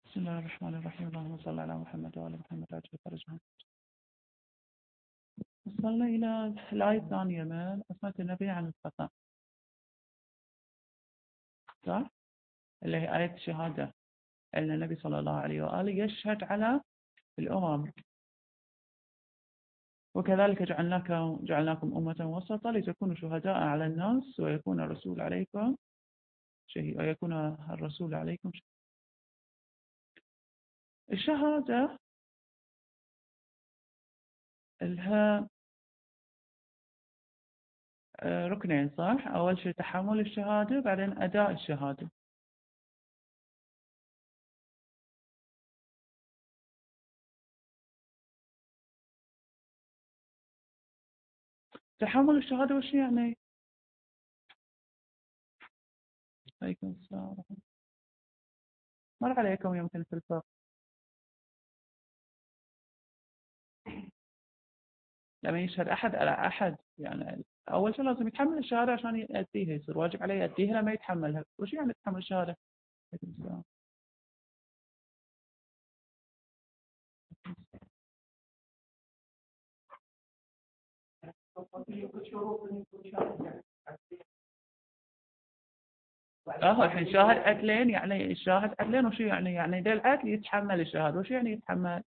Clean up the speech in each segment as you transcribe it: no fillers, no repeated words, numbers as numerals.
بسم الله الرحمن الرحيم. اللهم صل على محمد وعلى محمد وعجل فرجهم. وصلنا إلى الآية الثانية من عصمة النبي عن الخطأ، صح؟ اللي هي آية الشهادة، أن النبي صلى الله عليه وآله يشهد على الأمم، وكذلك جعلناكم أمة وسطا لتكونوا شهداء على الناس ويكون الرسول عليكم شهيد ويكون الرسول عليكم شهيد. الشهادة لها ركنين، صح؟ أول شيء تحمل الشهادة، بعدين أداء الشهادة. تحمل الشهادة وش يعني؟ عليكم السلام. مر عليكم يمكن في الفقه لما يشهد أحد على أحد، يعني أول شيء لازم يتحمل الشهادة عشان يأديها، يصير واجب عليه يأديها لما يتحملها. وش يعني يتحمل الشهادة؟ عليكم السلام. الحين شاهد عدلين، يعني الشاهد عدلين وشو يعني؟ يعني ده العدل يتحمل الشهادة. وش يعني يتحمل؟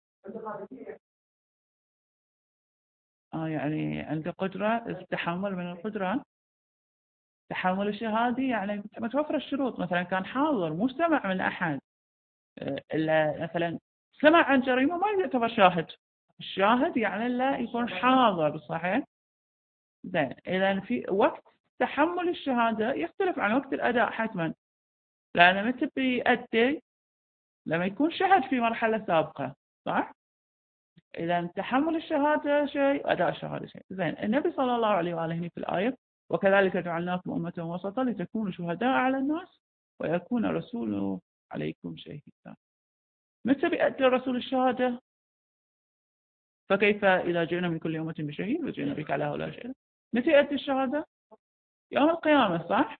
يعني عنده قدرة التحمل من القدرة. تحمل الشهادة يعني متوفر الشروط، مثلا كان حاضر مستمع من أحد، إلا مثلا سمع عن جريمة ما يعتبر شاهد. الشاهد يعني لا يكون حاضر، صحيح؟ زين، إذا في وقت تحمل الشهادة يختلف عن وقت الأداء حتما، لأن متى بيأدي؟ لما يكون شهد في مرحلة سابقة، صح؟ إذا تحمل الشهادة شيء، أداء الشهادة شيء. زين، النبي صلى الله عليه وآله هنا في الآية وكذلك جعلناكم أمة وسطا لتكونوا شهداء على الناس ويكون الرسول عليكم شهيدا. متى بيأدي الرسول الشهادة؟ فكيف إذا جئنا من كل أمة بشهيد وجئنا بك على هؤلاء شهيدا؟ متى يأدي الشهادة؟ يوم القيامة، صح؟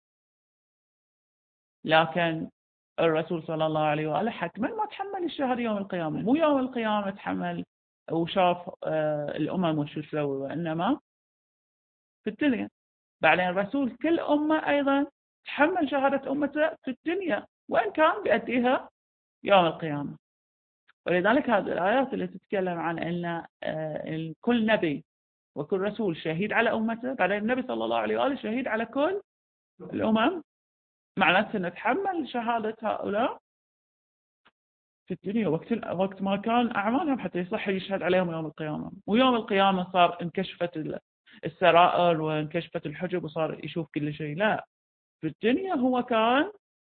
لكن الرسول صلى الله عليه وآله حتما ما تحمل الشهادة يوم القيامة، مو يوم القيامة تحمل وشاف الأمم وشو تسوي، وإنما في الدنيا. بعدين الرسول كل أمة أيضا تحمل شهادة أمته في الدنيا، وإن كان بيأديها يوم القيامة. ولذلك هذه الآيات اللي تتكلم عن أن كل نبي وكل رسول شهيد على أمته، بعدين النبي صلى الله عليه وآله شهيد على كل الأمم، معناته نتحمل شهادة هؤلاء في الدنيا وقت ما كان أعمالهم حتى يصح يشهد عليهم يوم القيامة. ويوم القيامة صار انكشفت السرائر وانكشفت الحجب وصار يشوف كل شيء. لا، في الدنيا هو كان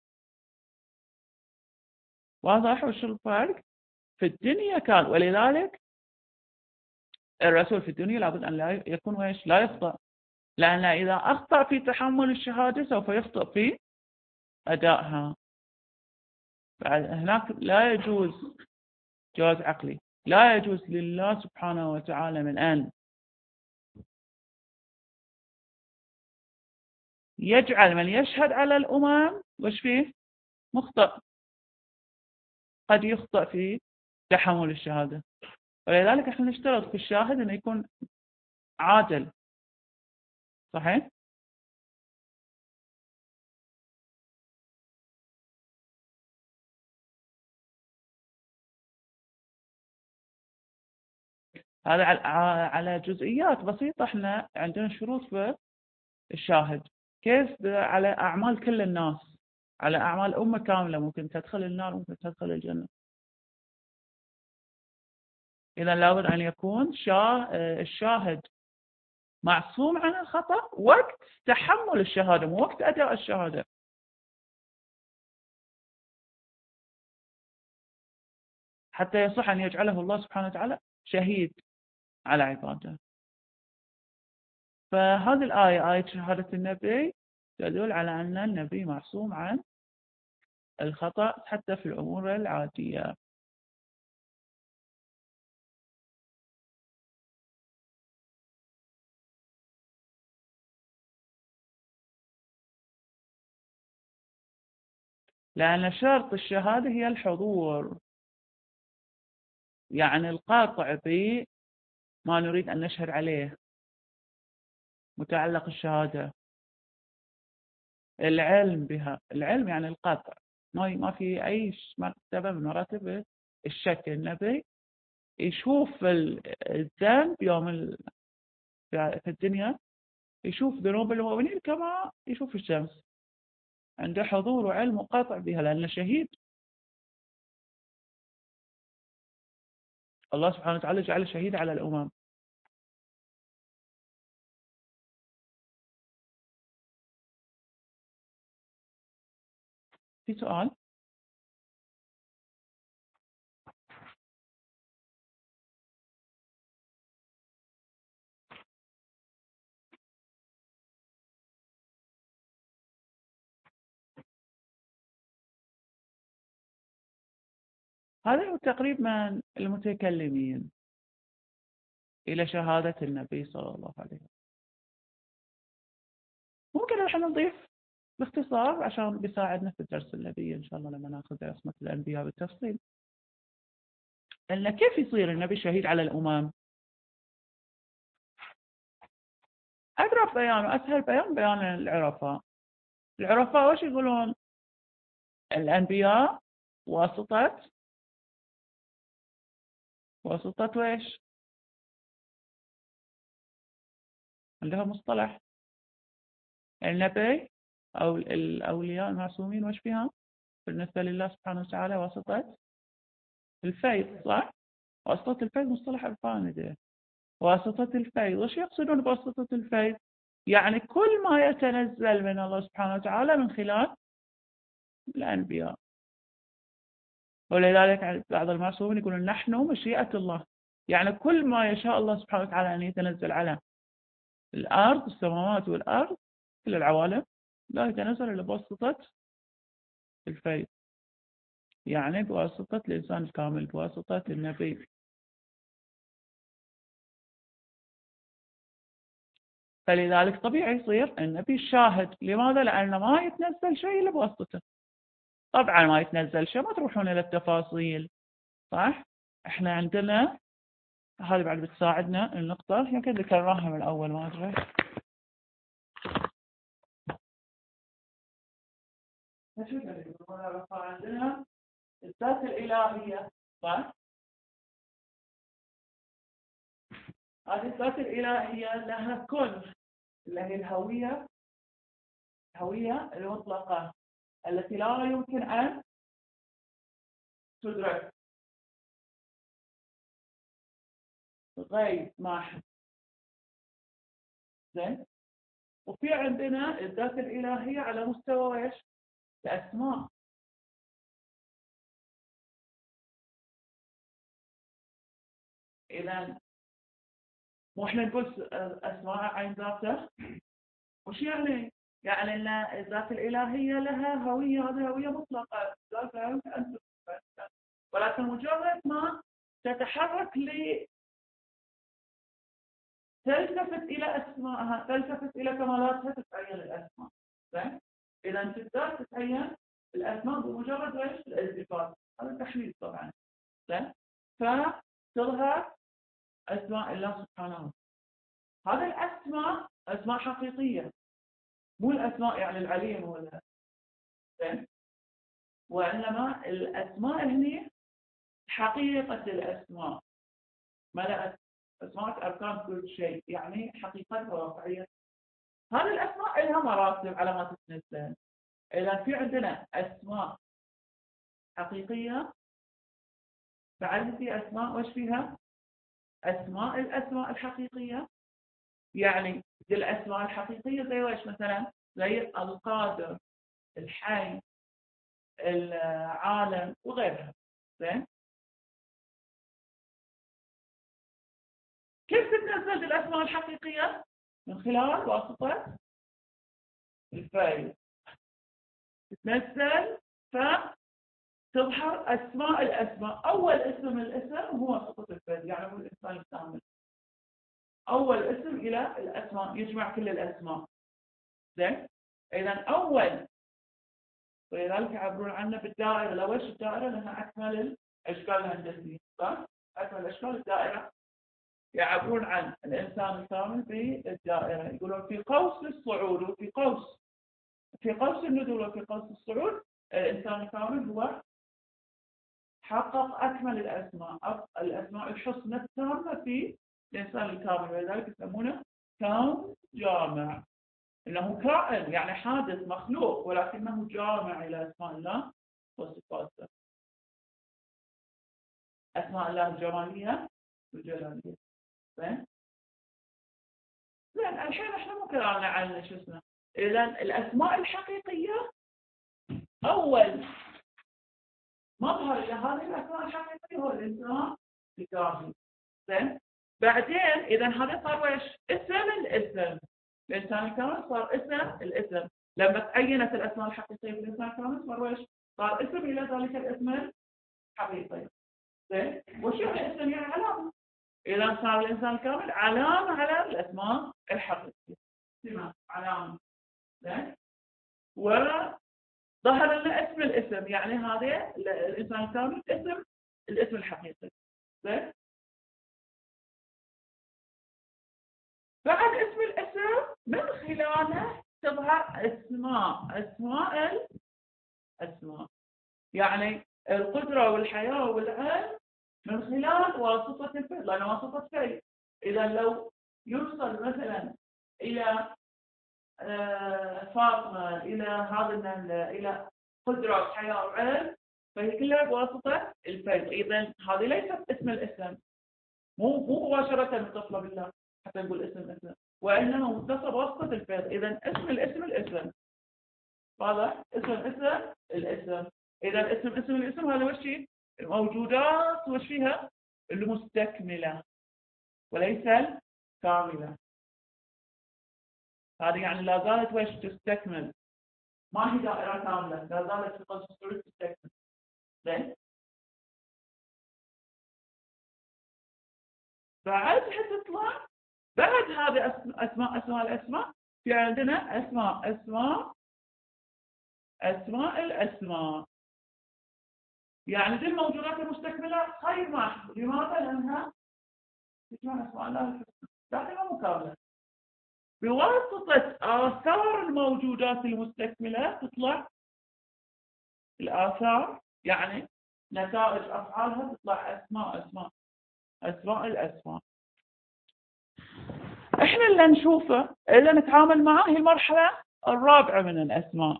واضح وش الفرق. في الدنيا كان، ولذلك الرسول في الدنيا لابد أن لا يكون ويش لا يخطأ، لأن إذا أخطأ في تحمل الشهادة سوف يخطأ في أدائها. بعد هناك لا يجوز جواز عقلي، لا يجوز لله سبحانه وتعالى من أن يجعل من يشهد على الأمم وش فيه مخطئ، قد يخطئ في تحمل الشهادة. ولذلك احنا نشترط في الشاهد أنه يكون عادل، صحيح؟ هذا على جزئيات بسيطة. احنا عندنا شروط في الشاهد، كيف على أعمال كل الناس، على أعمال أمة كاملة، ممكن تدخل النار ممكن تدخل الجنة. إذا لابد أن يكون الشاهد معصوم عن الخطأ وقت تحمل الشهادة، مو وقت أداء الشهادة، حتى يصح أن يجعله الله سبحانه وتعالى شهيد على عباده. فهذه الآية، آية شهادة النبي، تدل على أن النبي معصوم عن الخطأ حتى في الأمور العادية. لأن شرط الشهادة هي الحضور، يعني القاطع بما نريد أن نشهد عليه متعلق الشهادة، العلم بها. العلم يعني القاطع، ما في أي مرتبة من مراتب الشك. النبي يشوف الذنب يوم في الدنيا، يشوف ذنوب المؤمنين كما يشوف الشمس، عنده حضور وعلم وقاطع بها لأنه شهيد. الله سبحانه وتعالى جعل شهيد على الأمم. في سؤال؟ هذا هو تقريب من المتكلمين إلى شهادة النبي صلى الله عليه وسلم. ممكن نحن نضيف باختصار عشان بيساعدنا في الدرس النبي إن شاء الله لما ناخذ عصمة الأنبياء بالتفصيل، أن كيف يصير النبي شهيد على الأمم؟ أقرب بيان وأسهل بيان بيان العرفاء. العرفاء وش يقولون؟ الأنبياء واسطة ويش؟ عندها مصطلح النبي أو الأولياء المعصومين وش فيها بالنسبة لله سبحانه وتعالى؟ واسطة الفيض، صح؟ واسطة الفيض مصطلح عرفاني ده. واسطة الفيض وش يقصدون بواسطة الفيض؟ يعني كل ما يتنزل من الله سبحانه وتعالى من خلال الأنبياء. ولذلك بعض المعصومين يقولون نحن مشيئة الله، يعني كل ما يشاء الله سبحانه وتعالى أن يتنزل على الأرض، السماوات والأرض، كل العوالم، لا يتنزل إلا بواسطة الفيض، يعني بواسطة الإنسان الكامل، بواسطة النبي. فلذلك طبيعي يصير النبي الشاهد. لماذا؟ لأن ما يتنزل شيء إلا بواسطته. طبعا ما يتنزل شيء ما تروحون إلى التفاصيل، صح؟ احنا عندنا هذه بعد بتساعدنا النقطة، يمكن ذكرناها من الأول ما أدري. عندنا الذات الإلهية، صح؟ هذه الذات الإلهية لها كل، اللي هي الهوية، الهوية المطلقة التي لا يمكن أن تدرك، غيب ماحد. زين. وفي عندنا الذات الإلهية على مستوى ايش؟ الأسماء. إذا مو احنا نقول أسماء عين ذاته، وش يعني؟ يعني أن الذات الإلهية لها هوية، هذه هوية مطلقة لا يمكن أن تدرك، ولكن مجرد ما تتحرك تلتفت إلى أسمائها، تلتفت إلى كمالاتها، تتعين الأسماء. زين؟ إذا تقدر تتعين الأسماء بمجرد ايش؟ الالتفات. هذا تحليل طبعا. زين؟ فتظهر أسماء الله سبحانه وتعالى. هذه الأسماء أسماء حقيقية، مو الأسماء يعني العليم ولا. زين؟ وإنما الأسماء هني حقيقة الأسماء، ملأت أسماء أركان كل شيء، يعني حقيقتها واقعية. هذه الأسماء لها مراتب على ما تتنزل. إذا في عندنا أسماء حقيقية، بعد في أسماء وش فيها؟ أسماء الأسماء الحقيقية، يعني دي الأسماء الحقيقية زي وش مثلا؟ زي القادر، الحي، العالم وغيرها. زين؟ كيف تتنزل الأسماء الحقيقية؟ من خلال واسطة الفاعل. تتنزل فتظهر أسماء الأسماء. أول اسم من الاسم هو واسطة الفاعل، يعني هو الإنسان الكامل. أول اسم إلى الأسماء، يجمع كل الأسماء. زين؟ إذا أول ولذلك يعبرون عنه بالدائرة. لو ايش الدائرة؟ لأنها أكمل الأشكال الهندسية، صح؟ أكمل أشكال الدائرة. يعبرون عن الإنسان الكامل بالدائرة، يقولون في قوس الصعود وفي قوس، في قوس النزول وفي قوس الصعود. الإنسان الكامل هو حقق أكمل الأسماء الحسنى التامة في الإنسان الكامل، ولذلك يسمونه كون جامع، إنه كائن يعني حادث مخلوق ولكنه جامع إلى أسماء الله وصفاته، أسماء الله الجمالية والجلالية. زين الحين احنا مو كلامنا عن شو اسمه. إذا الأسماء الحقيقية أول مظهر لهذه الأسماء الحقيقية هو الإنسان الكامل. زين بعدين إذا هذا صار ويش؟ اسم الاسم. الإنسان الكامل صار اسم الاسم. لما تعينت الأسماء الحقيقية في الإنسان الكامل صار ويش؟ صار اسم إلى ذلك الاسم الحقيقي. زين وش يعني اسم؟ يعني علامة. إذا صار الإنسان الكامل علامة على الأسماء الحقيقية، سمة علامة. زين وظهر لنا اسم الاسم، يعني هذا الإنسان الكامل اسم الاسم الحقيقي. زين بعد اسم الاسم من خلاله تظهر أسماء يعني القدرة والحياة والعلم من خلال واسطة الفعل، لأن واسطة فعل. إذا لو يوصل مثلا إلى فاطمة إلى هذا إلى قدرة وحياة وعلم، فهي كلها بواسطة الفعل. إذا هذه ليست اسم الاسم، مو مباشرة متصلة بالله حتى نقول اسم، وإنما متصل بواسطة الفعل. إذا اسم الاسم واضح؟ اسم الاسم. إذا اسم الاسم هذا وش الموجودات وش فيها؟ المستكملة وليس الكاملة. هذه يعني لا زالت وش تستكمل، ما هي دائرة كاملة، لا زالت في قوس الصعود تستكمل. زين بعد حتطلع بعد هذه أسماء في عندنا أسماء. يعني دي الموجودات المستكملة خير ما. لماذا؟ لأنها تجمع أسماء الله الحسنى دائما مكاملة. بواسطة آثار الموجودات المستكملة تطلع الآثار، يعني نتائج أفعالها تطلع أسماء الأسماء. إحنا اللي نشوفه اللي نتعامل معه هي المرحلة الرابعة من الأسماء،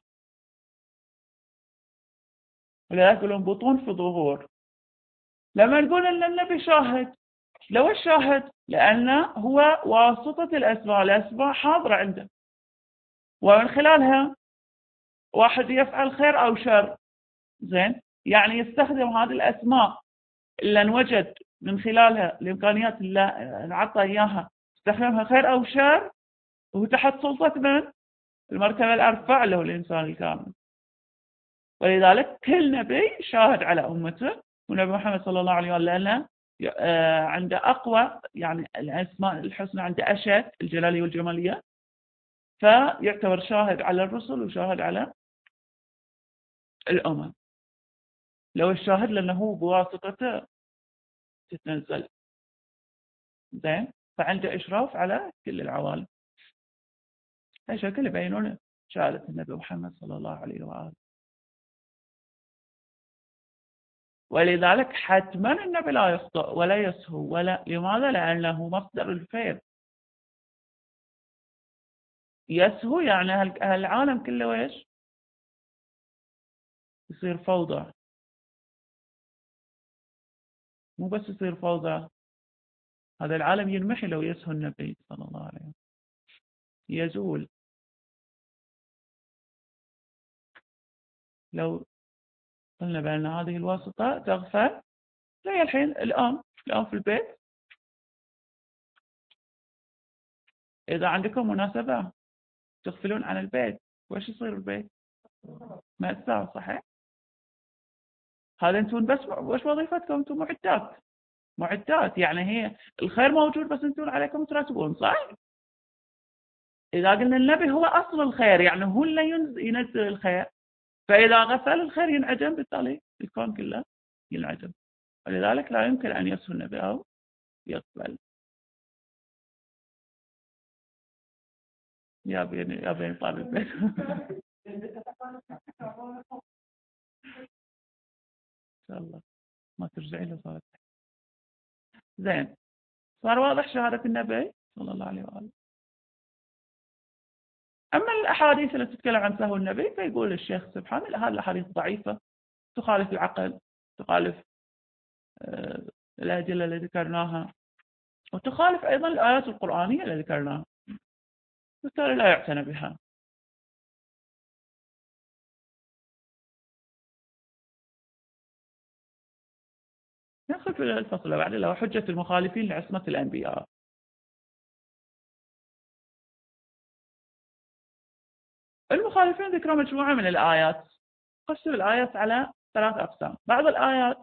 ولذلك يقولون بطون في ظهور. لما نقول أن النبي شاهد، لو الشاهد لأنه هو واسطة الأسماء حاضرة عنده، ومن خلالها واحد يفعل خير أو شر. زين يعني يستخدم هذه الأسماء اللي نوجد من خلالها الإمكانيات اللي نعطى إياها، يستخدمها خير أو شر، وهو تحت سلطة من؟ المرتبة الأرفع له الإنسان الكامل. ولذلك كل نبي شاهد على أمته، ونبي محمد صلى الله عليه وسلم لأنه عنده أقوى يعني الأسماء الحسنى، عنده أشد الجلالية والجمالية، فيعتبر شاهد على الرسل وشاهد على الأمم. لو الشاهد لأنه بواسطته تتنزل. زين فعنده إشراف على كل العوالم. هالشكل يبينون شهادة النبي محمد صلى الله عليه وآله. ولذلك حتما النبي لا يخطئ ولا يسهو لماذا؟ لأنه مصدر الفيض. يسهو يعني العالم كله ويش يصير فوضى. مو بس يصير فوضى، هذا العالم ينمحي لو يسهو النبي صلى الله عليه وسلم، يزول. لو قلنا بأن هذه الواسطة تغفل، زي الحين الآن في البيت إذا عندكم مناسبة تغفلون عن البيت، وش يصير البيت؟ مأساة، صحيح؟ هذا أنتم بس وش وظيفتكم؟ أنتم معدات، يعني هي الخير موجود بس أنتم عليكم ترتبون، صح؟ إذا قلنا النبي هو أصل الخير، يعني هو اللي ينزل الخير، فإذا غفل الخير ينعدم، بالتالي الكون كله ينعدم، ولذلك لا يمكن أن يصف النبي أو يقبل. يا بين طالب البيت. إن شاء الله ما ترجعين له صارت زين. صار واضح شهادة النبي صلى الله عليه وآله. أما الأحاديث التي تتكلم عن سهو النبي فيقول الشيخ سبحانه هذه الأحاديث ضعيفة، تخالف العقل، تخالف الأدلة التي ذكرناها، وتخالف أيضا الآيات القرآنية التي ذكرناها، بالتالي لا يعتنى بها. ندخل في الفصل بعد اللي هو حجة المخالفين لعصمة الأنبياء. المخالفين ذكروا مجموعة من الآيات، قسم الآيات على 3 أقسام. بعض الآيات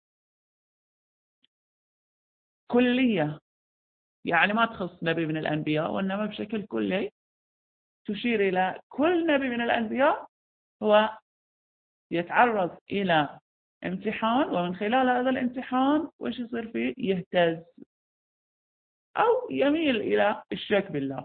كلية، يعني ما تخص نبي من الأنبياء، وإنما بشكل كلي تشير إلى كل نبي من الأنبياء هو يتعرض إلى امتحان، ومن خلال هذا الامتحان وش يصير فيه؟ يهتز أو يميل إلى الشك بالله.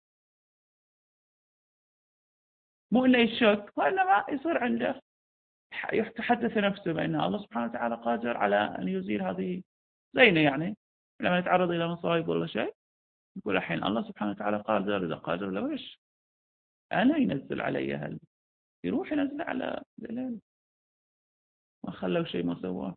مو إنه يشك، وإنما يصير عنده يتحدث نفسه بأن الله سبحانه وتعالى قادر على أن يزيل هذه، زينا يعني لما نتعرض إلى مصائب ولا شيء يقول الحين الله سبحانه وتعالى قادر، إذا قادر لو إيش أنا ينزل علي هل يروح ينزل على دليل ما خلوا شيء ما سواه.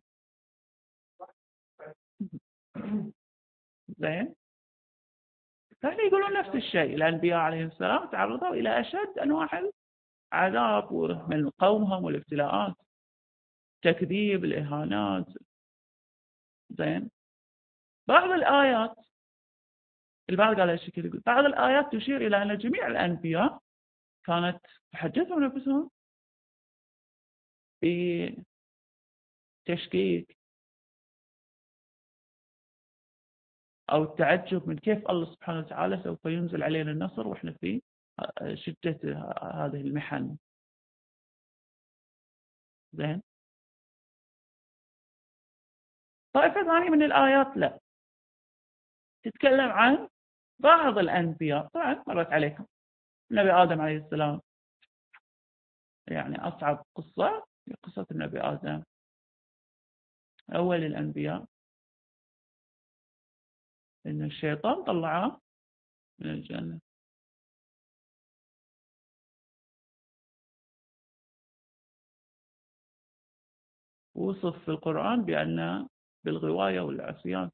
زين. فهنا يقولون نفس الشيء، الأنبياء عليهم السلام تعرضوا إلى أشد أنواع العذاب من قومهم والابتلاءات، تكذيب، الإهانات. زين. بعض الآيات البعض قال الشكل، يقول بعض الآيات تشير إلى أن جميع الأنبياء كانت تحدثهم نفسهم بتشكيك أو التعجب من كيف الله سبحانه وتعالى سوف ينزل علينا النصر وإحنا في شدة هذه المحن. زين. طائفة ثانية من الآيات لا، تتكلم عن بعض الأنبياء. طبعا مرت عليكم النبي آدم عليه السلام، يعني أصعب قصة هي قصة النبي آدم أول الأنبياء، إن الشيطان طلعه من الجنة. وصف في القرآن بأن بالغواية والعصيان.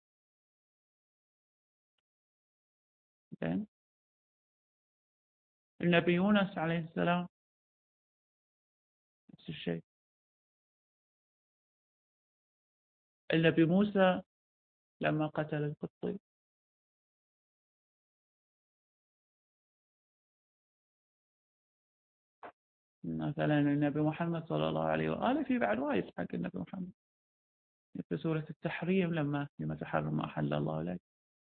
زين. النبي يونس عليه السلام نفس الشيء. النبي موسى لما قتل القبطي. مثلا النبي محمد صلى الله عليه وآله في بعد وايد حق النبي محمد في سورة التحريم لما تحرم ما أحل الله لك،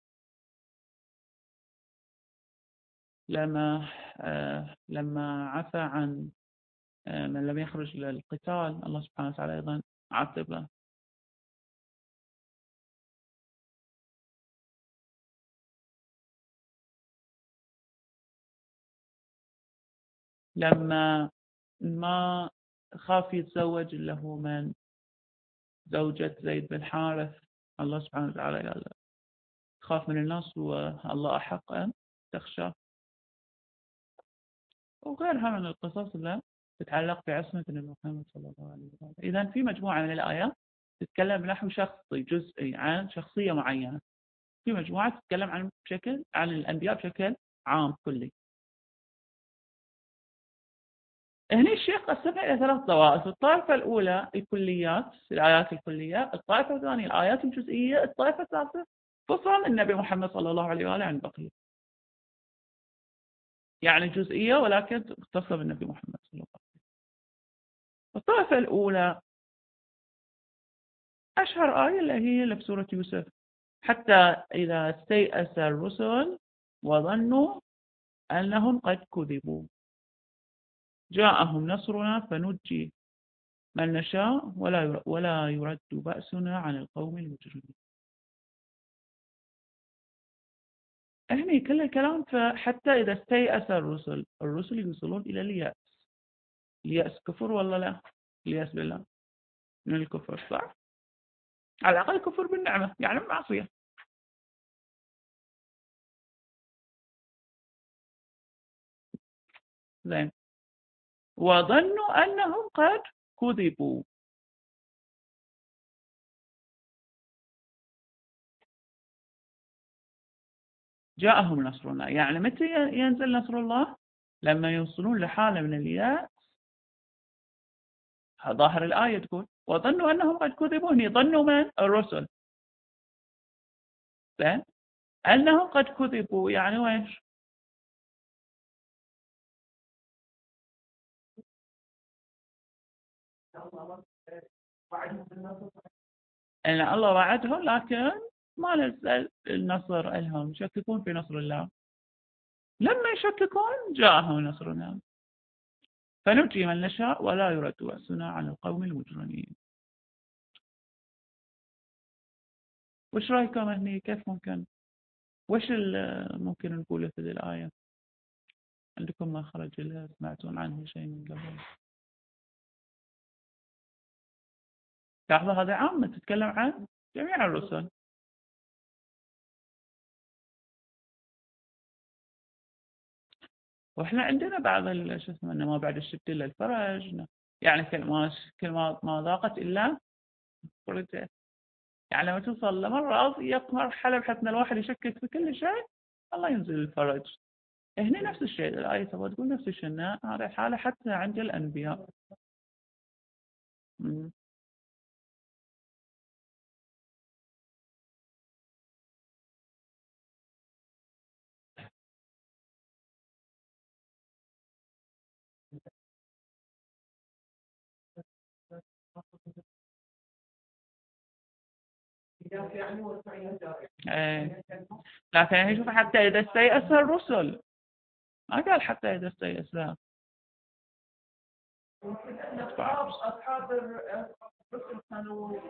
لما عفى عن من لم يخرج للقتال الله سبحانه وتعالى أيضا عاتبه. لما ما خاف يتزوج له من زوجة زيد بن حارث الله سبحانه وتعالى قال خاف من الناس والله أحق أن تخشى. وغيرها من القصص اللي تتعلق بعصمة النبي محمد صلى الله عليه وسلم. إذا في مجموعة من الآيات تتكلم نحو شخصي جزئي عن شخصية معينة، في مجموعة تتكلم عن الأنبياء بشكل عام كلي. هنا الشيخ قسمها إلى 3 طوائف. الطائفة الأولى الكليات، الآيات الكلية. الطائفة الثانية الآيات الجزئية. الطائفة الثالثة فصل النبي محمد صلى الله عليه وآله عن البقية، يعني جزئية ولكن مختصة بالنبي محمد صلى الله عليه وسلم. الطائفة الأولى أشهر آية اللي هي في سورة يوسف، حتى إذا استيأس الرسل وظنوا أنهم قد كذبوا. جاءهم نصرنا فنجي من نشاء ولا يرد بأسنا عن القوم المجرمين. هني كل الكلام فحتى إذا استيأس الرسل يوصلون إلى اليأس. اليأس كفر ولا لا؟ اليأس بالله من الكفر صح؟ على الأقل كفر بالنعمة يعني معصية. زين. وظنوا أنهم قد كذبوا. جاءهم نصرنا يعني متى ينزل نصر الله؟ لما يوصلون لحالة من اليأس. ظاهر الآية تقول وظنوا أنهم قد كذبوا. هني ظنوا من؟ الرسل. زين. أنهم قد كذبوا يعني ويش؟ أن الله وعدهم لكن ما نزل النصر لهم، يشككون في نصر الله. لما يشككون جاءهم نصرنا فنجي من نشاء ولا يرد بأسنا عن القوم المجرمين. وش رأيكم هني؟ كيف ممكن وش ممكن نقوله في ذي الآية؟ عندكم مخرج اللي سمعتون عنه شيء من قبل؟ لحظة هذا عامة تتكلم عن جميع الرسل. واحنا عندنا بعض شو اسمه انه ما بعد الشد الا الفرج، يعني كل ما ضاقت الا فرجت. يعني لما توصل لمرة مرحلة بحيث ان الواحد يشكك في كل شيء الله ينزل الفرج. هنا نفس الشيء الآية تبغى تقول نفس الشيء إن هذه الحالة حتى عند الأنبياء. مم. إيه. لكن يعني شوف حتى إذا استيأس الرسل ما قال حتى إذا استيأس لا. أصحاب الرسل كانوا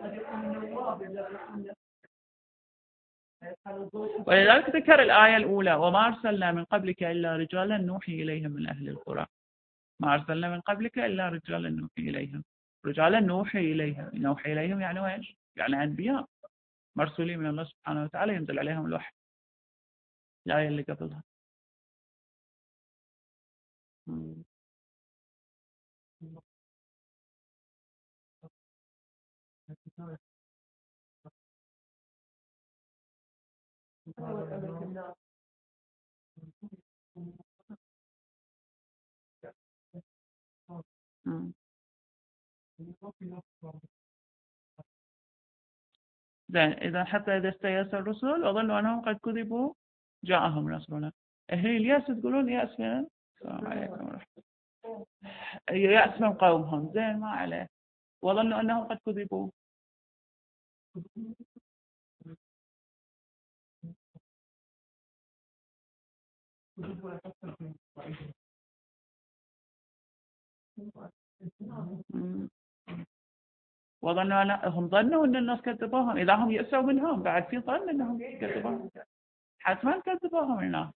ولذلك ذكر الآية الأولى وما أرسلنا من قبلك إلا رجالا نوحي إليهم من أهل القرى. ما أرسلنا من قبلك إلا رجالا نوحي إليهم. رجالا نوحي إليهم، نوحي إليهم يعني وإيش؟ يعني أنبياء مرسولين من الله سبحانه وتعالى ينزل عليهم الوحي. الآية اللي قبلها. زين. إذا حتى إذا استيأس الرسل وظنوا أنهم قد كذبوا جاءهم نصرنا. هي اليأس تقولون يأس من؟ السلام عليكم ورحمة الله. يأس من قومهم. زين ما عليه. وظنوا أنهم قد كذبوا. وظنوا هم ظنوا أن الناس كذبوهم. إذا هم يأسوا منهم بعد في ظن أنهم كذبوهم. حتما كذبوهم الناس.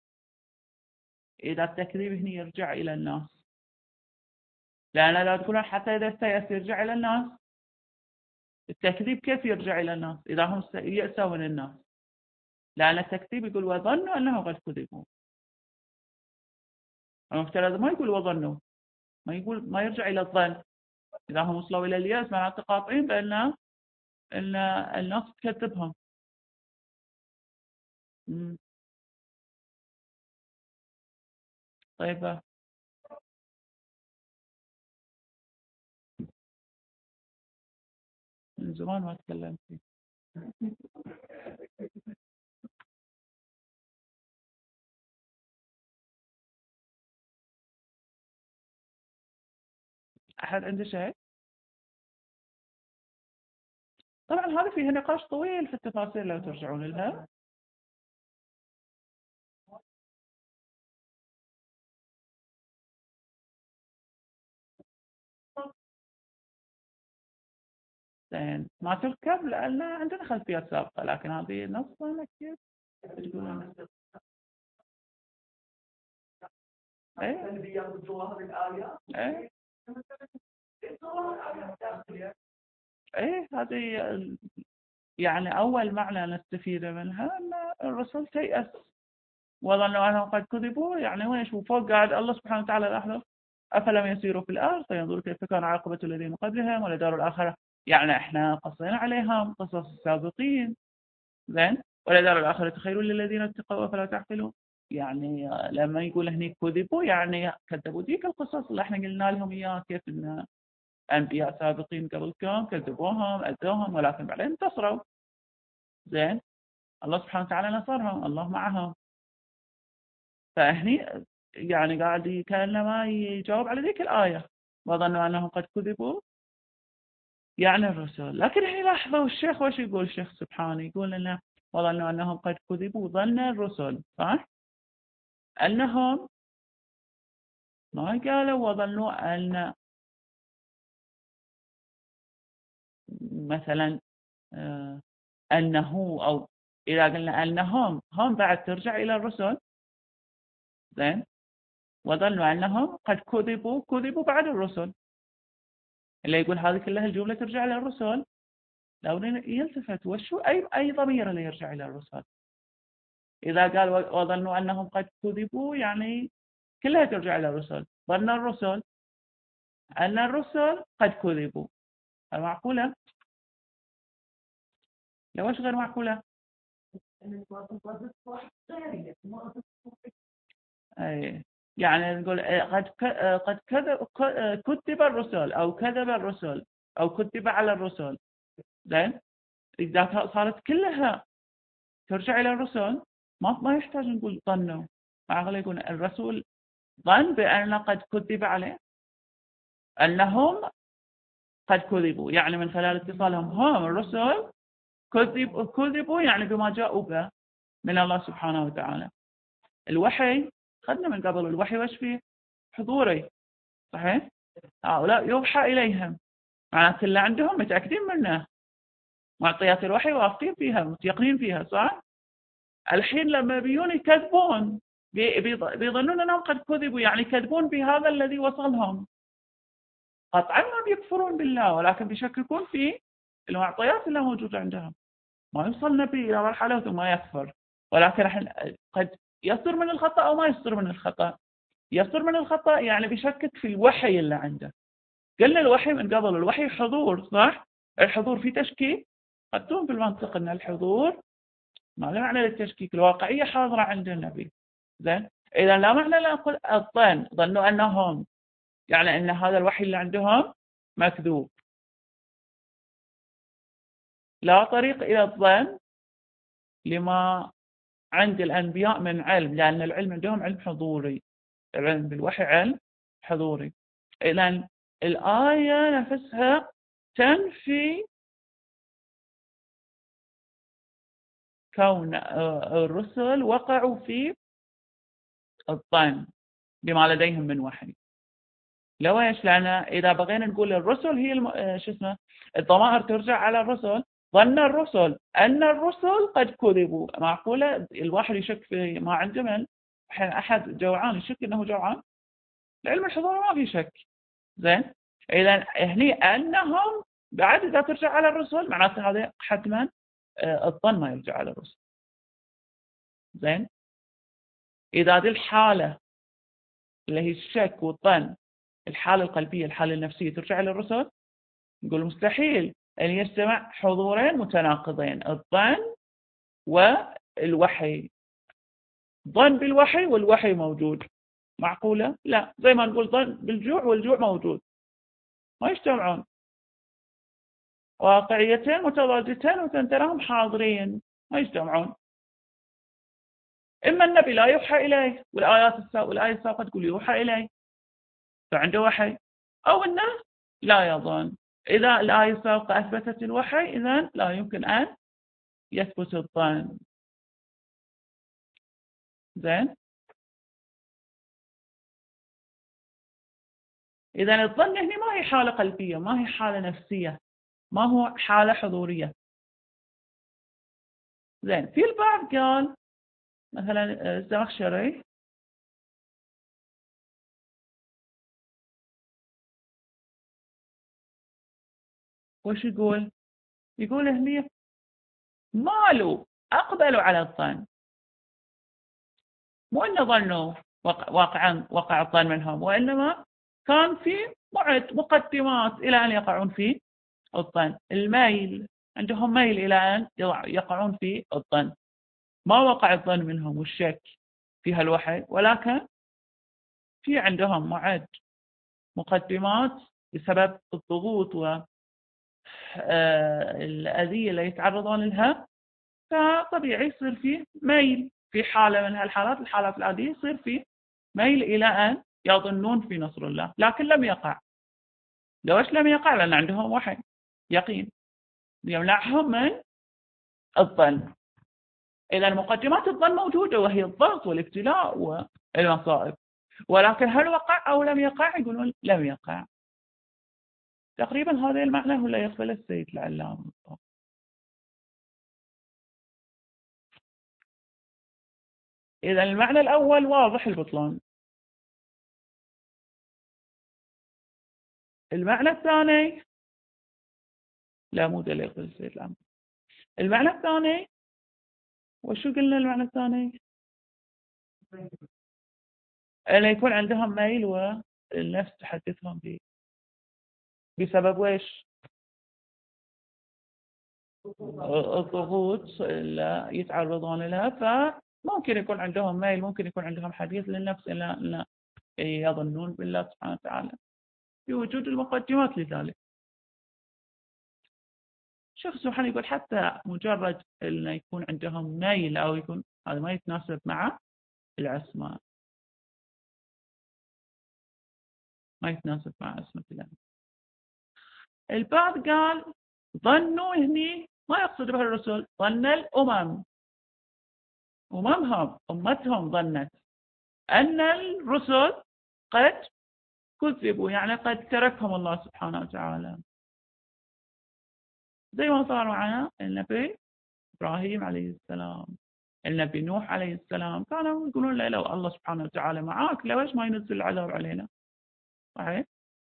إذا التكذيب هنا يرجع إلى الناس، لأن لا تقولون حتى إذا استيأس يرجع إلى الناس. التكذيب كيف يرجع إلى الناس إذا هم يأسوا من الناس؟ لأن التكذيب يقول وظنوا أنهم قد كذبوا. المفترض ما يقول وظنوا، ما يقول ما يرجع إلى الظن. إذا هم وصلوا إلى اليأس معناته قاطعين بأن الناس تكذبهم. طيب من زمان ما تكلمت فيه. أحد عنده شيء؟ طبعا هذا فيه نقاش طويل في التفاصيل لو ترجعون لها. زين ما تركب لأن عندنا خلفيات سابقة، لكن هذه نصا كيف تقولون؟ إيه إيه إيه هذه يعني أول معنى نستفيد منها أن الرسل تيأس وظنوا أنهم قد كذبوا. يعني ويش وفوق قاعد الله سبحانه وتعالى لاحظوا أفلم يسيروا في الأرض فينظروا كيف كان عاقبة الذين قبلهم ولدار الآخرة. يعني إحنا قصينا عليهم قصص السابقين. زين ولدار الآخرة خير للذين اتقوا أفلا تعقلون. يعني لما يقول هني كذبوا يعني كذبوا ذيك القصص اللي احنا قلنا لهم إياها، كيف إن أنبياء سابقين قبلكم كذبوهم أذوهم ولكن بعدين انتصروا. زين الله سبحانه وتعالى نصرهم، الله معهم. فهني يعني قاعد كأنما يجاوب على ذيك الآية وظنوا أنهم قد كذبوا يعني الرسل. لكن هنا لاحظوا الشيخ وش يقول الشيخ سبحانه، يقول لنا وظنوا أنهم قد كذبوا ظن الرسل، صح؟ أنهم ما قالوا وظنوا أن مثلا أنه، أو إذا قلنا أنهم هم بعد ترجع إلى الرسل. زين وظنوا أنهم قد كذبوا بعد الرسل، اللي يقول هذه كلها الجملة ترجع إلى الرسل. لو يلتفت وشو أي ضمير اللي يرجع إلى الرسل. إذا قال وظنوا أنهم قد كذبوا يعني كلها ترجع إلى الرسل. ظن الرسل أن الرسل قد كذبوا. معقولة؟ لو وش غير معقولة؟ أي يعني نقول قد كذب الرسل أو كذب الرسل أو كذب على الرسل. زين إذا صارت كلها ترجع إلى الرسل ما يحتاج نقول ظنوا. معقولة يقول الرسول ظن بأن قد كذب عليه، أنهم قد كذبوا يعني من خلال اتصالهم هم الرسل كذبوا يعني بما جاءوا به من الله سبحانه وتعالى. الوحي خدنا من قبل الوحي وش فيه؟ حضوري، صحيح؟ هؤلاء يوحى إليهم معناته اللي عندهم متأكدين منه، معطيات الوحي واثقين فيها متيقنين فيها، صح؟ الحين لما بيجون يكذبون بيظنون أنهم قد كذبوا يعني يكذبون بهذا الذي وصلهم. قطعا ما بيكفرون بالله ولكن بيشككون في المعطيات اللي موجودة عندهم. ما يوصل نبي إلى مرحلة ثم يكفر، ولكن قد يصدر من الخطأ أو ما يصدر من الخطأ. يصدر من الخطأ يعني بيشكك في الوحي اللي عنده. قلنا الوحي من قبل الوحي حضور، صح؟ الحضور في تشكيك. قدتم في المنطق أن الحضور ما له معنى للتشكيك، الواقعية حاضرة عند النبي. زين إذا لا معنى لا أقول الظن ظنوا أنهم يعني أن هذا الوحي اللي عندهم مكذوب. لا طريق إلى الظن لما عند الأنبياء من علم، لأن العلم عندهم علم حضوري، العلم بالوحي علم حضوري. إذن الآية نفسها تنفي كون الرسل وقعوا في الظن بما لديهم من وحي. لو ايش؟ لأن إذا بغينا نقول الرسل هي شو اسمه الضمائر ترجع على الرسل. ظن الرسل أن الرسل قد كذبوا. معقولة الواحد يشك في ما عنده من أحد جوعان يشك أنه جوعان؟ العلم الحضوري ما في شك. زين إذا هني أنهم بعد إذا ترجع على الرسل معناته هذا حتما الظن ما يرجع على الرسل. زين إذا هذه الحالة اللي هي الشك والظن الحالة القلبية الحالة النفسية ترجع إلى الرسل، نقول مستحيل أن يجتمع حضورين متناقضين، الظن والوحي. ظن بالوحي والوحي موجود، معقولة؟ لا. زي ما نقول ظن بالجوع والجوع موجود، ما يجتمعون. واقعيتين متضادتين وتنتراهم حاضرين ما يجتمعون. إما النبي لا يوحى إليه والآية السابقة تقول يوحى إليه فعنده وحي، أو أنه لا يظن. إذا الآية السابقة أثبتت الوحي إذن لا يمكن أن يثبت الظن. زين إذن الظن هنا ما هي حالة قلبية، ما هي حالة نفسية، ما هو حالة حضورية. زين، في البعض قال مثلا الزمخشري وش يقول؟ يقول هني مالوا أقبلوا على الظن، مو أنه ظنوا واقعا وقع الظن منهم، وإنما كان في مقدمات إلى أن يقعون في الظن، الميل عندهم ميل إلى أن يقعون في الظن، ما وقع الظن منهم والشك في هالوحي، ولكن في عندهم مقدمات بسبب الضغوط والأذية اللي يتعرضون لها، فطبيعي يصير فيه ميل في حالة من هالحالات، الحالات العادية يصير فيه ميل إلى أن يظنون في نصر الله، لكن لم يقع. ليش لم يقع؟ لأن عندهم وحي يقين يمنعهم من الظن. إذا مقدمات الظن موجودة، وهي الضغط والابتلاء والمصائب، ولكن هل وقع أو لم يقع؟ يقولون لم يقع. تقريبا هذا المعنى هو لا يقبل السيد العلامة. إذا المعنى الأول واضح البطلان. المعنى الثاني لا، مو ده اللي يقبل السيد العلامة. المعنى الثاني وشو قلنا؟ المعنى الثاني أن يكون عندهم ميل والنفس تحدثهم به بسبب ويش؟ الضغوط اللي يتعرضون لها، فممكن يكون عندهم ميل، ممكن يكون عندهم حديث للنفس إلا يظنون بالله سبحانه وتعالى في وجود المقدمات لذلك. الشيخ سبحانه يقول حتى مجرد أن يكون عندهم ميل أو يكون هذا ما يتناسب مع العصمة، ما يتناسب مع عصمة الله. البعض قال ظنوا هني ما يقصد به الرسل، ظن الأمم، أمتهم ظنت أن الرسل قد كذبوا، يعني قد تركهم الله سبحانه وتعالى، زي ما صار معنا النبي إبراهيم عليه السلام، النبي نوح عليه السلام، كانوا يقولون له لو الله سبحانه وتعالى معاك ليش ما ينزل العذاب علينا؟ صحيح؟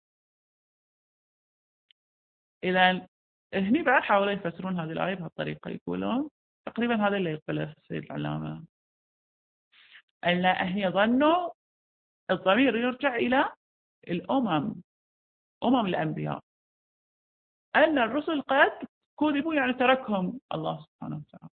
إذا هني بعد حاولوا يفسرون هذه الآية بهالطريقة، يقولون تقريبا هذا اللي يقبله السيد العلامة، أن هي ظنوا، الضمير يرجع إلى الأمم، أمم الأنبياء، أن الرسل قد كذبوا، يعني تركهم الله سبحانه وتعالى.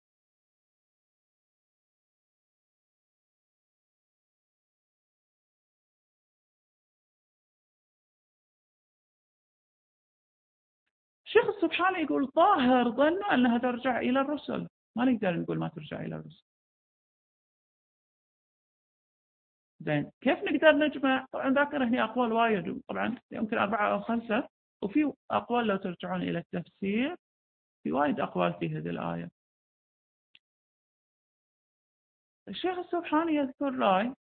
الشيخ السبحاني يقول ظاهر ظنوا أنها ترجع إلى الرسل، ما نقدر نقول ما ترجع إلى الرسل. زين، كيف نقدر نجمع؟ طبعا ذاكر هنا أقوال وايد، طبعا يمكن 4 أو 5، وفي أقوال لو ترجعون إلى التفسير في وايد أقوال في هذه الآية. الشيخ السبحاني يذكر رأي،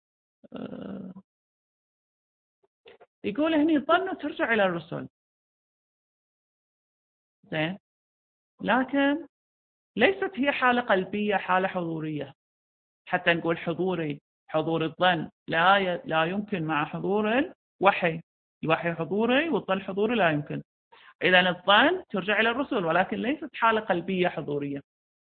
يقول هني ظنوا ترجع إلى الرسل، زين، لكن ليست هي حالة قلبية، حالة حضورية، حتى نقول حضوري، حضور الظن لا يمكن مع حضور الوحي، الوحي حضوري والظن حضوري لا يمكن. إذا الظن ترجع إلى الرسل، ولكن ليست حالة قلبية حضورية.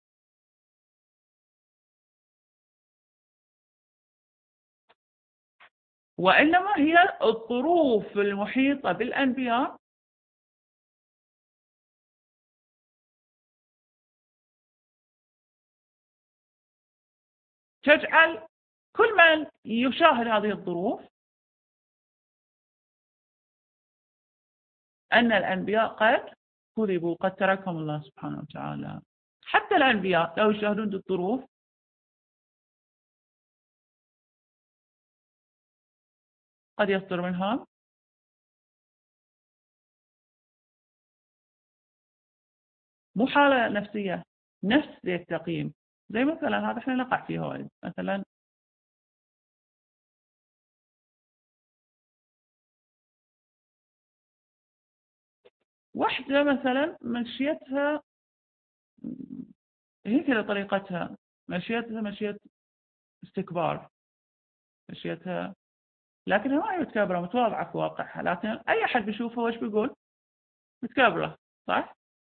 وإنما هي الظروف المحيطة بالأنبياء تجعل كل من يشاهد هذه الظروف أن الأنبياء قد كذبوا، قد تركهم الله سبحانه وتعالى. حتى الأنبياء لو يشاهدون الظروف قد يصدر منهم مو حالة نفسية، نفس ذي التقييم. زي مثلا هذا احنا نقع فيه وايد، مثلا واحدة مثلا مشيتها هي كذا طريقتها، مشيتها مشية استكبار، مشيتها لكنها ما هي متكبرة، متواضعة في واقعها، لكن أي أحد بيشوفها وش بيقول؟ متكبرة، صح؟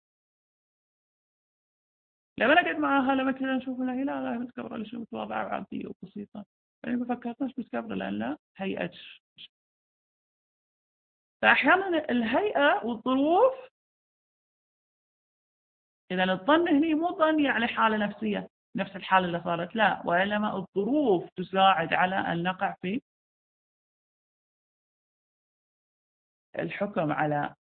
لما أقعد معاها لما كذا نشوف لها لا لا متكبرة، ليش متواضعة وعادية وبسيطة، يعني ما فكرتش متكبرة لأن لا هيئتش. فأحيانا الهيئة والظروف، إذا الظن هني مو ظن يعني حالة نفسية نفس الحالة اللي صارت، لا، وإنما الظروف تساعد على أن نقع في الحكم على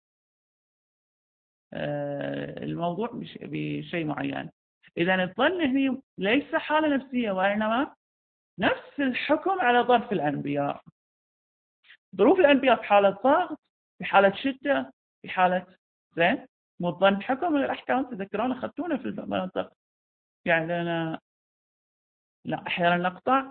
الموضوع بشيء معين. إذا الظن هني ليس حالة نفسية وإنما نفس الحكم على ظرف الأنبياء. ظروف الأنبياء في حالة ضغط، في حالة شدة، في حالة زين، مو الظن حكم من الأحكام، تذكرون أخذتونا في المنطق، يعني أنا لا أحيانا نقطع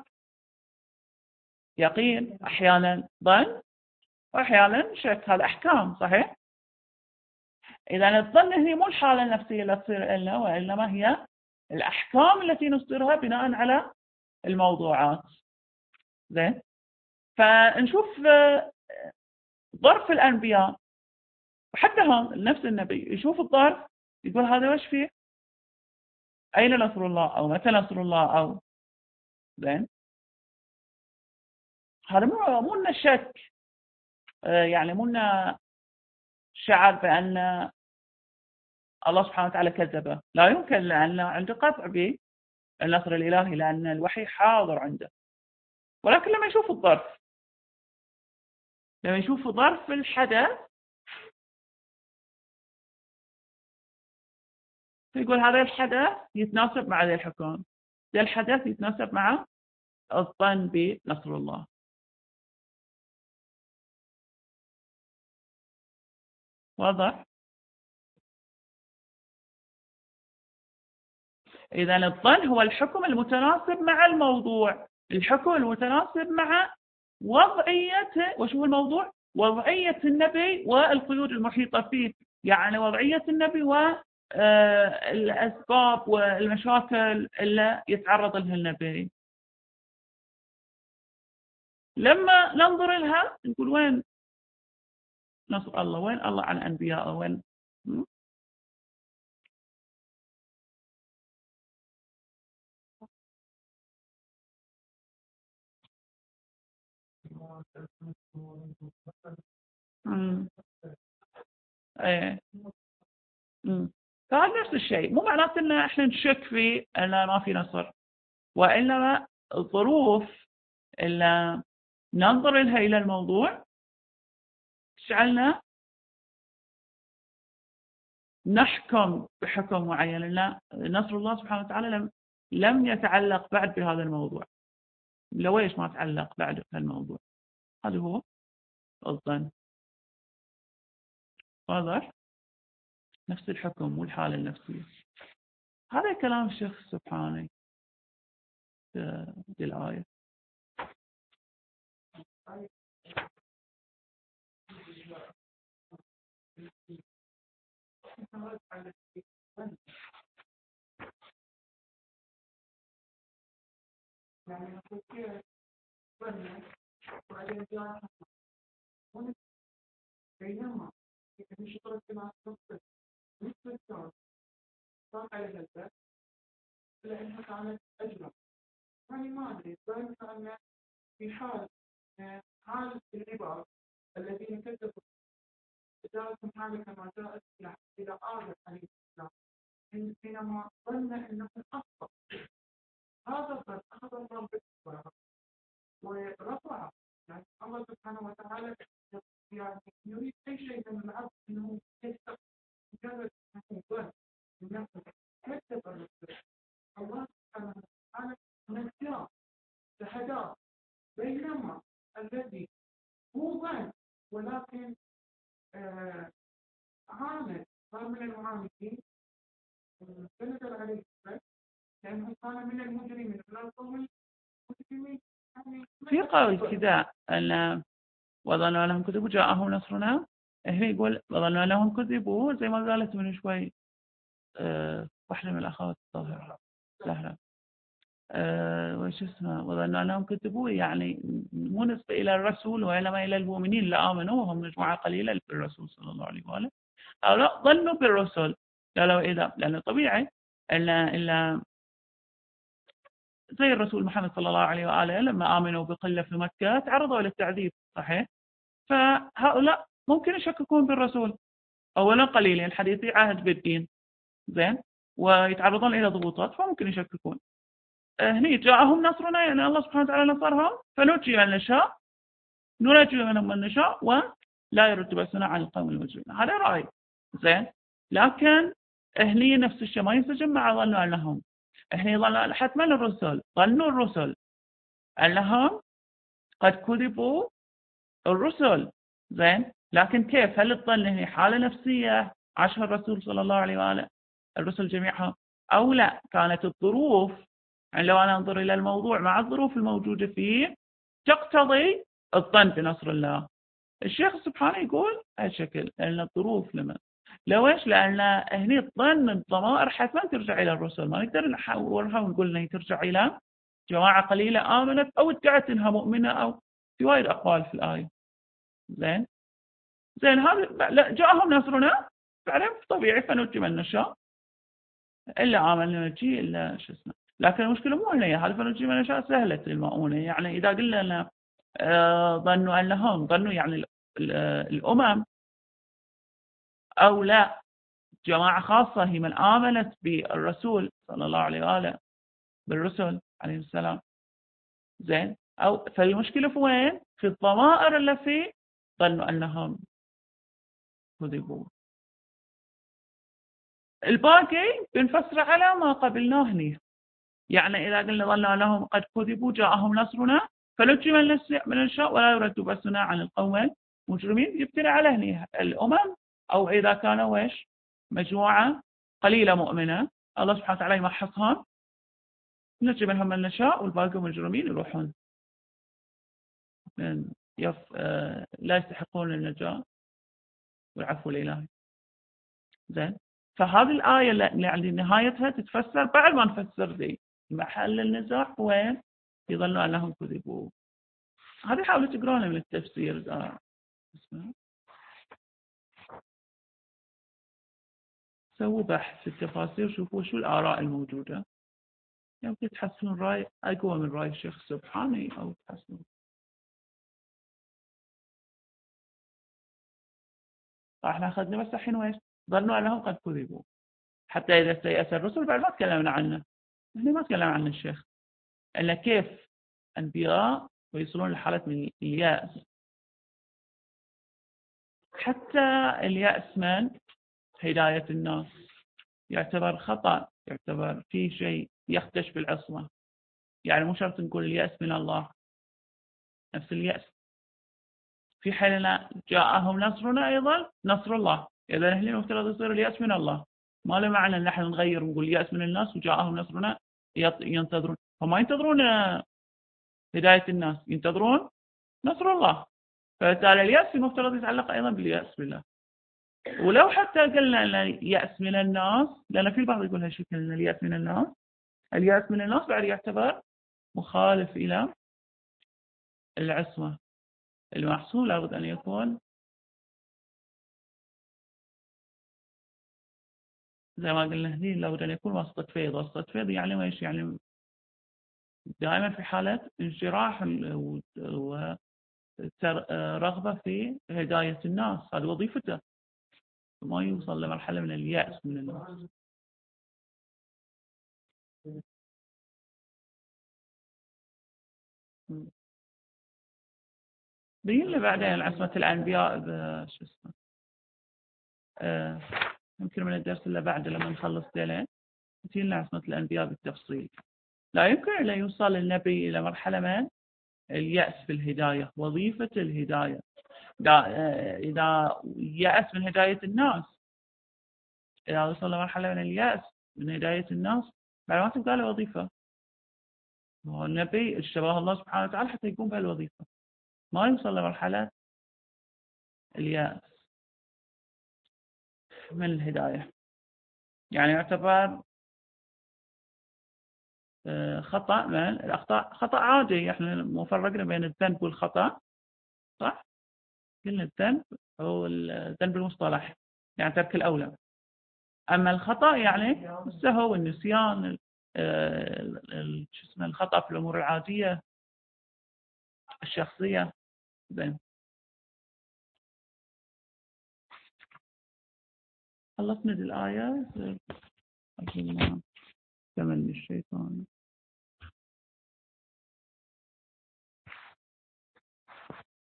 يقين، أحيانا ظن، وأحيانا شك، هذا أحكام صحيح. إذا الظن هي مو الحالة النفسية اللي تصير لنا، وإنما هي الأحكام التي نصدرها بناء على الموضوعات. زين، فنشوف ظرف الأنبياء، وحتى هم نفس النبي يشوف الظرف يقول هذا وش فيه، أين نصر الله، أو متى نصر الله، أو زين، هذا مو لنا شك، يعني مو لنا شعر بأن الله سبحانه وتعالى كذبه، لا يمكن، لأن عنده قطع بالنصر الإلهي لأن الوحي حاضر عنده. ولكن لما يشوف الظرف، لما يشوف ظرف الحدث يقول هذا الحدث يتناسب مع ذا الحكم، ذا الحدث يتناسب مع الظن بنصر الله. واضح؟ إذا الظن هو الحكم المتناسب مع الموضوع، الحكم المتناسب مع وضعية، وشو هو الموضوع؟ وضعية النبي والقيود المحيطة فيه، يعني وضعية النبي والأسباب والمشاكل اللي يتعرض لها النبي. لما ننظر لها نقول وين نصر الله، وين الله عن أنبيائه، وين مم. ايه. فهذا نفس الشيء، مو معناته ان احنا نشك في ان ما في نصر، وانما الظروف اللي ننظر لها الى الموضوع تجعلنا نحكم بحكم معين، لان نصر الله سبحانه وتعالى لم يتعلق بعد بهذا الموضوع، لويش ما تعلق بعد بهالموضوع، هذا هو الظن. واضح؟ نفس الحكم والحالة النفسية. هذا كلام الشيخ سبحانه في الآية. بينما مش مع الصدق مثل الكون صار على الباب لأنها كانت أجمل، يعني ما أدري ذلك أن في حال العباد الذين كذبوا جاءتهم حالة كما جاءت إلى آدم عليه السلام حينما ظن أنه أخطأ، هذا الظن أخذ الله بالإصرار ورفع، يعني الله سبحانه وتعالى يعني يريد أي شيء من العبد أنه يستقبل مجرد ظن من نفسه كذب الرسول، الله سبحانه وتعالى نجاه شهداء، بينما الذي هو ظن ولكن عامل صار من المعاندين فنزل عليه السبب لأنه كان من المجرمين من القوم المجرمين. في قول كذا أن وظنوا أنهم كذبوا جاءهم نصرنا هنا يقول ظنوا أنهم كذبوا زي ما قالت من شوي واحدة من الأخوات الظاهرة زهرة وش اسمه وظنوا أنهم كذبوا يعني مو نسبة إلى الرسول وإنما إلى المؤمنين اللي آمنوا وهم مجموعة قليلة بالرسول صلى الله عليه وآله أو لا ظنوا بالرسل قالوا إذا لأنه طبيعي إلا زي الرسول محمد صلى الله عليه وآله لما آمنوا بقلة في مكة تعرضوا للتعذيب صحيح فهؤلاء ممكن يشككون بالرسول أولا قليلين حديثي عهد بالدين زين ويتعرضون إلى ضغوطات فممكن يشككون هني جاءهم نصرنا يعني الله سبحانه وتعالى نصرهم فنجي من نشاء ننجي منهم من نشاء ولا يرد بأسنا عن القوم المجرمين هذا رأي زين لكن هني نفس الشيء ما ينسجم مع ظنوا أنهم هني ظنوا حتما الرسل ظنوا الرسل أنهم قد كذبوا الرسل زين لكن كيف هل الظن هي حالة نفسية عاشها الرسول صلى الله عليه وآله الرسل جميعها أو لا كانت الظروف يعني لو أنا أنظر إلى الموضوع مع الظروف الموجودة فيه تقتضي الظن بنصر الله الشيخ سبحانه يقول هالشكل لأن الظروف لو إيش لأن هني الظن الضمائر حتما ترجع إلى الرسل ما نقدر نحولها ونقول إنها ترجع إلى جماعة قليلة آمنت أو ادعت إنها مؤمنة أو في وايد أقوال في الآية زين هذا لا جاءهم نصرنا بعدين طبيعي فنجي من نشاء إلا آمن نجي إلا شو اسمه لكن المشكلة مو هنا هذا فنجي من نشاء سهلة المؤونة يعني إذا قلنا أن ظنوا أنهم ظنوا يعني الأمم أو لا جماعة خاصة هي من آمنت بالرسول صلى الله عليه وآله بالرسل عليه السلام زين أو فالمشكلة في وين في الضمائر التي ظنوا أنهم كذبوا الباقي بنفسر على ما قبلناه هني يعني إذا قلنا ظنوا أنهم قد كذبوا جاءهم نصرنا فنجي من نشاء ولا يرد بأسنا عن القوم المجرمين يبتلى على هني الأمم أو إذا كانوا ويش مجموعة قليلة مؤمنة الله سبحانه وتعالى يمحصها نجي منهم من نشاء والباقي مجرمين يروحون لا يستحقون النجاة والعفو الإلهي زين فهذه الآية اللي عند نهايتها تتفسر بعد ما نفسر ذي محل النزاع وين يظنوا أنهم كذبوا هذه حاولوا تقرونه من التفسير سووا بحث في التفاسير شوفوا شو الآراء الموجودة يمكن تحسنون رأي أقوى من رأي الشيخ سبحاني أو تحسنون احنا أخذنا بس الحين ويش ظنوا أنهم قد كذبوا حتى إذا استيأس الرسل بعد ما تكلمنا عنه احنا ما تكلم عن الشيخ أن كيف أنبياء ويصلون لحالة من اليأس حتى اليأس من هداية الناس يعتبر خطأ يعتبر في شيء يخدش بالعصمة يعني مو شرط نقول اليأس من الله نفس اليأس في حالنا جاءهم نصرنا أيضا نصر الله إذا نحن المفترض يصير اليأس من الله ما له معنى أن نحن نغير ونقول اليأس من الناس وجاءهم نصرنا ينتظرون هم ينتظرون هداية الناس ينتظرون نصر الله فبالتالي اليأس المفترض يتعلق أيضا باليأس بالله ولو حتى قلنا أن اليأس من الناس لأن في البعض يقول هالشكل أن اليأس من الناس اليأس من الناس بعد يعتبر مخالف إلى العصمة المحصول لابد أن يكون زي ما قلنا هذه لابد أن يكون واسطة فيض واسطة فيض يعني ما يعني دائما في حالة انشراح ورغبة في هداية الناس هذه وظيفته ما يوصل لمرحلة من اليأس من الناس بين لي بعدين عصمة الأنبياء شو اسمه يمكن من الدرس اللي بعده لما نخلص ديلين تجينا عصمة الأنبياء بالتفصيل لا يمكن أن يوصل النبي إلى مرحلة من اليأس في الهداية وظيفة الهداية إذا يأس من هداية الناس إذا وصل لمرحلة من اليأس من هداية الناس بعد ما تبقى له وظيفة النبي اشتباه الله سبحانه وتعالى حتى يقوم بهالوظيفة ما يوصل لمرحلة اليأس من الهداية، يعني يعتبر خطأ من الأخطاء، خطأ عادي. احنا مو فرقنا بين الذنب والخطأ، صح؟ قلنا الذنب هو الذنب المصطلح، يعني ترك الأولى. أما الخطأ يعني السهو والنسيان، شو اسمه، الخطأ في الأمور العادية الشخصية. زين، خلصنا الآية. أقول ما تمني الشيطان.